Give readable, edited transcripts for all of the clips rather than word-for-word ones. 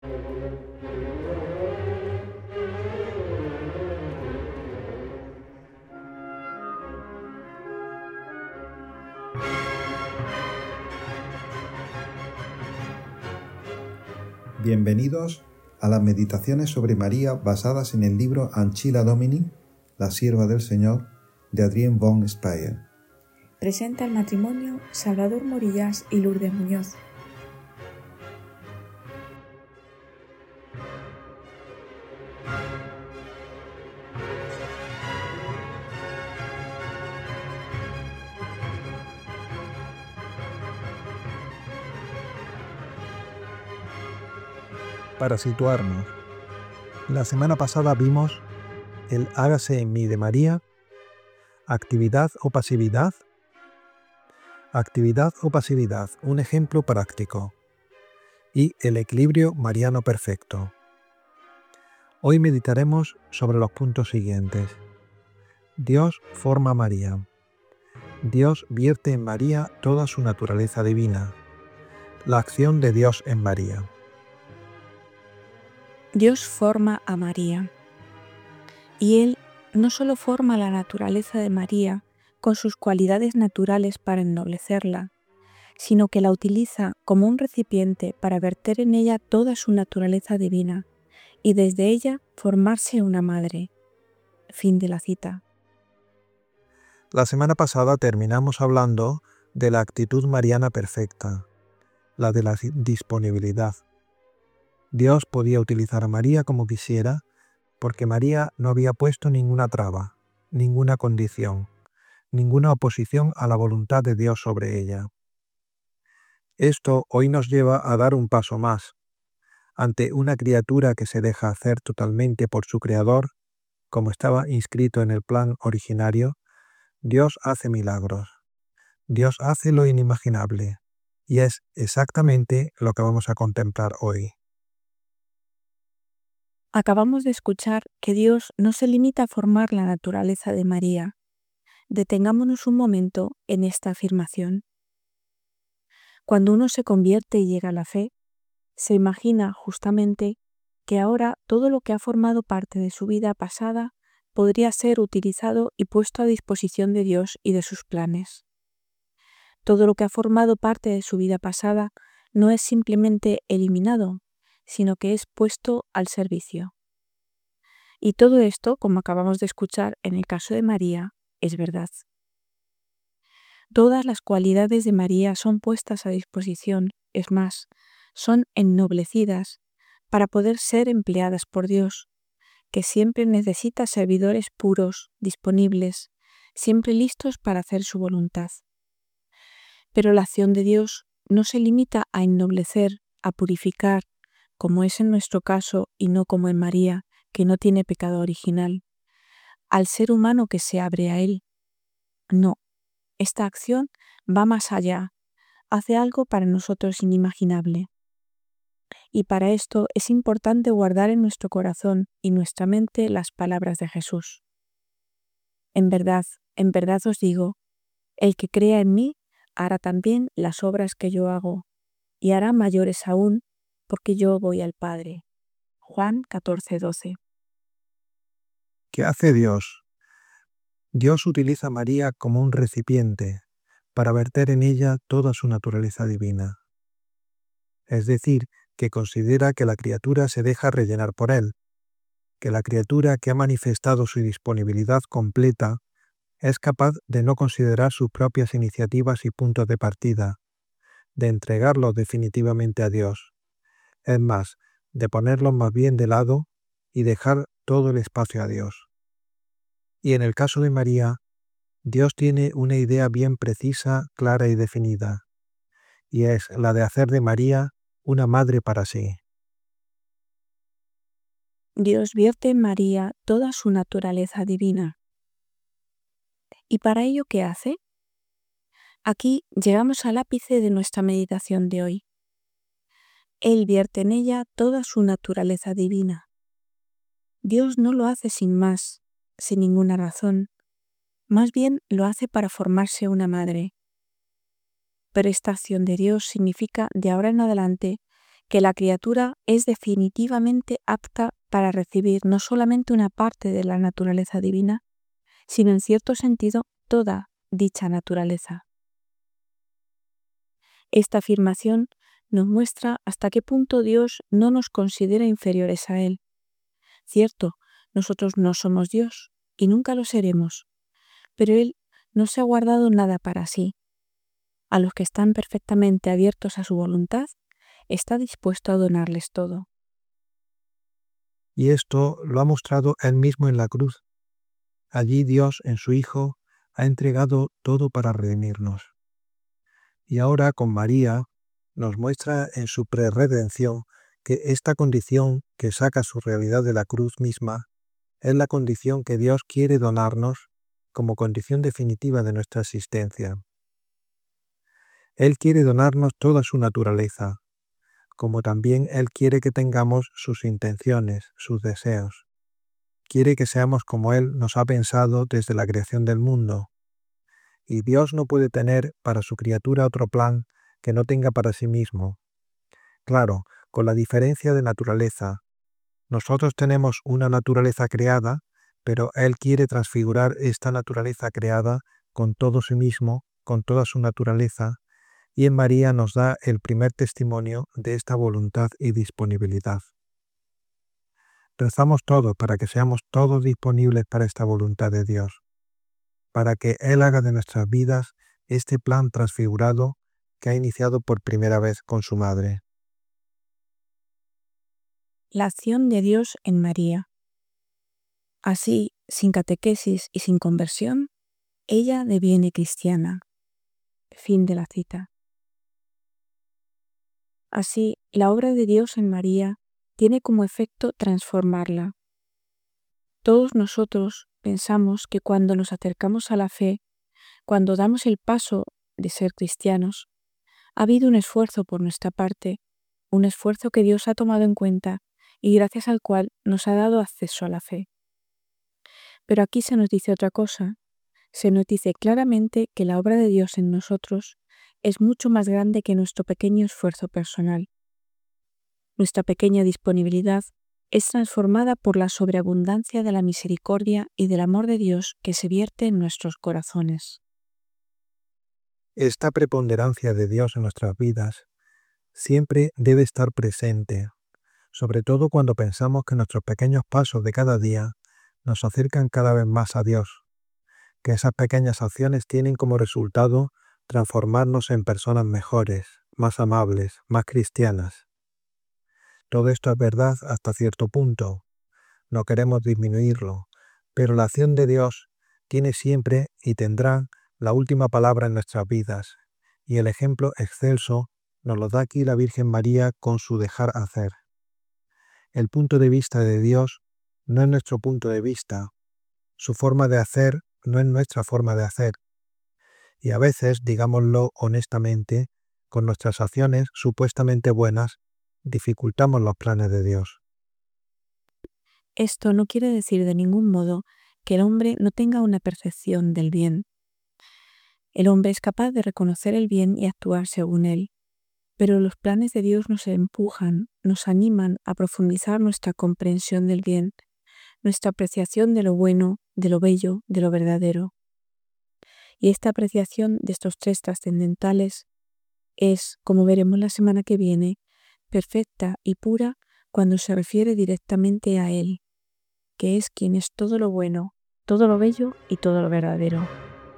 Bienvenidos a las meditaciones sobre María basadas en el libro Ancilla Domini, la sierva del Señor, de Adrienne von Speyer. Presenta el matrimonio Salvador Morillas y Lourdes Muñoz. Para situarnos, la semana pasada vimos el hágase en mí de María, actividad o pasividad. Actividad o pasividad, un ejemplo práctico. Y el equilibrio mariano perfecto. Hoy meditaremos sobre los puntos siguientes. Dios forma a María. Dios vierte en María toda su naturaleza divina. La acción de Dios en María. Dios forma a María. Y Él no solo forma la naturaleza de María con sus cualidades naturales para ennoblecerla, sino que la utiliza como un recipiente para verter en ella toda su naturaleza divina y desde ella formarse una madre. Fin de la cita. La semana pasada terminamos hablando de la actitud mariana perfecta, la de la disponibilidad. Dios podía utilizar a María como quisiera, porque María no había puesto ninguna traba, ninguna condición, ninguna oposición a la voluntad de Dios sobre ella. Esto hoy nos lleva a dar un paso más. Ante una criatura que se deja hacer totalmente por su Creador, como estaba inscrito en el plan originario, Dios hace milagros. Dios hace lo inimaginable, y es exactamente lo que vamos a contemplar hoy. Acabamos de escuchar que Dios no se limita a formar la naturaleza de María. Detengámonos un momento en esta afirmación. Cuando uno se convierte y llega a la fe, se imagina justamente que ahora todo lo que ha formado parte de su vida pasada podría ser utilizado y puesto a disposición de Dios y de sus planes. Todo lo que ha formado parte de su vida pasada no es simplemente eliminado, sino que es puesto al servicio. Y todo esto, como acabamos de escuchar en el caso de María, es verdad. Todas las cualidades de María son puestas a disposición, es más, son ennoblecidas para poder ser empleadas por Dios, que siempre necesita servidores puros, disponibles, siempre listos para hacer su voluntad. Pero la acción de Dios no se limita a ennoblecer, a purificar, como es en nuestro caso y no como en María, que no tiene pecado original, al ser humano que se abre a Él. No, esta acción va más allá, hace algo para nosotros inimaginable. Y para esto es importante guardar en nuestro corazón y nuestra mente las palabras de Jesús. En verdad os digo, el que crea en mí hará también las obras que yo hago, y hará mayores aún, porque yo voy al Padre. Juan 14:12. ¿Qué hace Dios? Dios utiliza a María como un recipiente para verter en ella toda su naturaleza divina. Es decir, que considera que la criatura se deja rellenar por Él, que la criatura que ha manifestado su disponibilidad completa es capaz de no considerar sus propias iniciativas y puntos de partida, de entregarlos definitivamente a Dios, es más, de ponerlos más bien de lado y dejar todo el espacio a Dios. Y en el caso de María, Dios tiene una idea bien precisa, clara y definida, y es la de hacer de María una madre para sí. Dios vierte en María toda su naturaleza divina. ¿Y para ello qué hace? Aquí llegamos al ápice de nuestra meditación de hoy. Él vierte en ella toda su naturaleza divina. Dios no lo hace sin más, sin ninguna razón. Más bien lo hace para formarse una madre. Pero esta acción de Dios significa de ahora en adelante que la criatura es definitivamente apta para recibir no solamente una parte de la naturaleza divina, sino en cierto sentido toda dicha naturaleza. Esta afirmación nos muestra hasta qué punto Dios no nos considera inferiores a Él. Cierto, nosotros no somos Dios y nunca lo seremos, pero Él no se ha guardado nada para sí. A los que están perfectamente abiertos a su voluntad, está dispuesto a donarles todo. Y esto lo ha mostrado Él mismo en la cruz. Allí Dios, en su Hijo, ha entregado todo para redimirnos. Y ahora con María nos muestra en su prerredención que esta condición que saca su realidad de la cruz misma es la condición que Dios quiere donarnos como condición definitiva de nuestra existencia. Él quiere donarnos toda su naturaleza, como también Él quiere que tengamos sus intenciones, sus deseos. Quiere que seamos como Él nos ha pensado desde la creación del mundo. Y Dios no puede tener para su criatura otro plan que no tenga para sí mismo. Claro, con la diferencia de naturaleza. Nosotros tenemos una naturaleza creada, pero Él quiere transfigurar esta naturaleza creada con todo sí mismo, con toda su naturaleza, y en María nos da el primer testimonio de esta voluntad y disponibilidad. Rezamos todos para que seamos todos disponibles para esta voluntad de Dios, para que Él haga de nuestras vidas este plan transfigurado que ha iniciado por primera vez con su madre. La acción de Dios en María. Así, sin catequesis y sin conversión, ella deviene cristiana. Fin de la cita. Así, la obra de Dios en María tiene como efecto transformarla. Todos nosotros pensamos que cuando nos acercamos a la fe, cuando damos el paso de ser cristianos, ha habido un esfuerzo por nuestra parte, un esfuerzo que Dios ha tomado en cuenta y gracias al cual nos ha dado acceso a la fe. Pero aquí se nos dice otra cosa. Se nos dice claramente que la obra de Dios en nosotros es mucho más grande que nuestro pequeño esfuerzo personal. Nuestra pequeña disponibilidad es transformada por la sobreabundancia de la misericordia y del amor de Dios que se vierte en nuestros corazones. Esta preponderancia de Dios en nuestras vidas siempre debe estar presente, sobre todo cuando pensamos que nuestros pequeños pasos de cada día nos acercan cada vez más a Dios, que esas pequeñas acciones tienen como resultado transformarnos en personas mejores, más amables, más cristianas. Todo esto es verdad hasta cierto punto, no queremos disminuirlo, pero la acción de Dios tiene siempre y tendrá la última palabra en nuestras vidas, y el ejemplo excelso nos lo da aquí la Virgen María con su dejar hacer. El punto de vista de Dios no es nuestro punto de vista, su forma de hacer no es nuestra forma de hacer, y a veces, digámoslo honestamente, con nuestras acciones supuestamente buenas, dificultamos los planes de Dios. Esto no quiere decir de ningún modo que el hombre no tenga una percepción del bien. El hombre es capaz de reconocer el bien y actuar según él, pero los planes de Dios nos empujan, nos animan a profundizar nuestra comprensión del bien, nuestra apreciación de lo bueno, de lo bello, de lo verdadero. Y esta apreciación de estos tres trascendentales es, como veremos la semana que viene, perfecta y pura cuando se refiere directamente a Él, que es quien es todo lo bueno, todo lo bello y todo lo verdadero.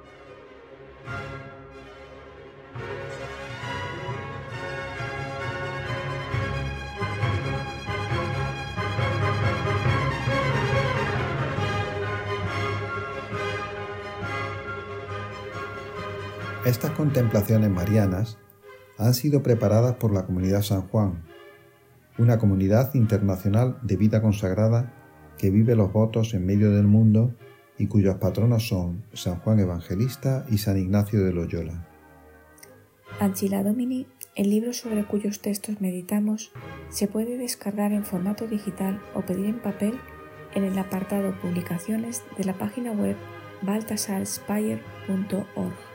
Estas contemplaciones marianas han sido preparadas por la Comunidad San Juan, una comunidad internacional de vida consagrada que vive los votos en medio del mundo y cuyos patronos son San Juan Evangelista y San Ignacio de Loyola. Ancilla Domini, el libro sobre cuyos textos meditamos, se puede descargar en formato digital o pedir en papel en el apartado Publicaciones de la página web baltasarspire.org.